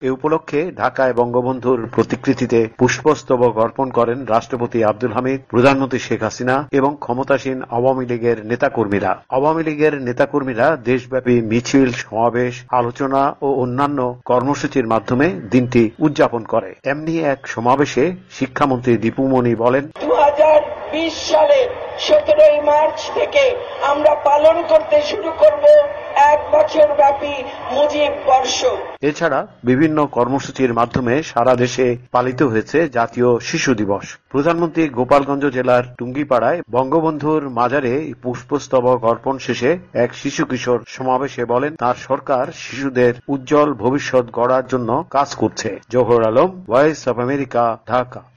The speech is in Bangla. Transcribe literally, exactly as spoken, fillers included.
এ উপলক্ষে ঢাকায় বঙ্গবন্ধুর প্রতিকৃতিতে পুষ্পস্তবক অর্পণ করেন রাষ্ট্রপতি আব্দুল হামিদ, প্রধানমন্ত্রী শেখ হাসিনা এবং ক্ষমতাসীন আওয়ামী লীগের নেতাকর্মীরা। আওয়ামী লীগের নেতাকর্মীরা দেশব্যাপী মিছিল, সমাবেশ, আলোচনা ও অন্যান্য কর্মসূচির মাধ্যমে দিনটি উদযাপন করে। এমনি এক সমাবেশে শিক্ষামন্ত্রী দীপুমণি বলেন, দু হাজার বিশ সালের সতেরোই মার্চ থেকে আমরা পালন করতে শুরু করব এক বছর ব্যাপী মুজিব বর্ষ। এছাড়া বিভিন্ন কর্মসূচির মাধ্যমে সারা দেশে পালিত হয়েছে জাতীয় শিশু দিবস। প্রধানমন্ত্রী গোপালগঞ্জ জেলার টুঙ্গিপাড়ায় বঙ্গবন্ধুর মাজারে পুষ্পস্তবক অর্পণ শেষে এক শিশু কিশোর সমাবেশে বলেন, তার সরকার শিশুদের উজ্জ্বল ভবিষ্যৎ গড়ার জন্য কাজ করছে। Johar Alam, voice of America, Dhaka.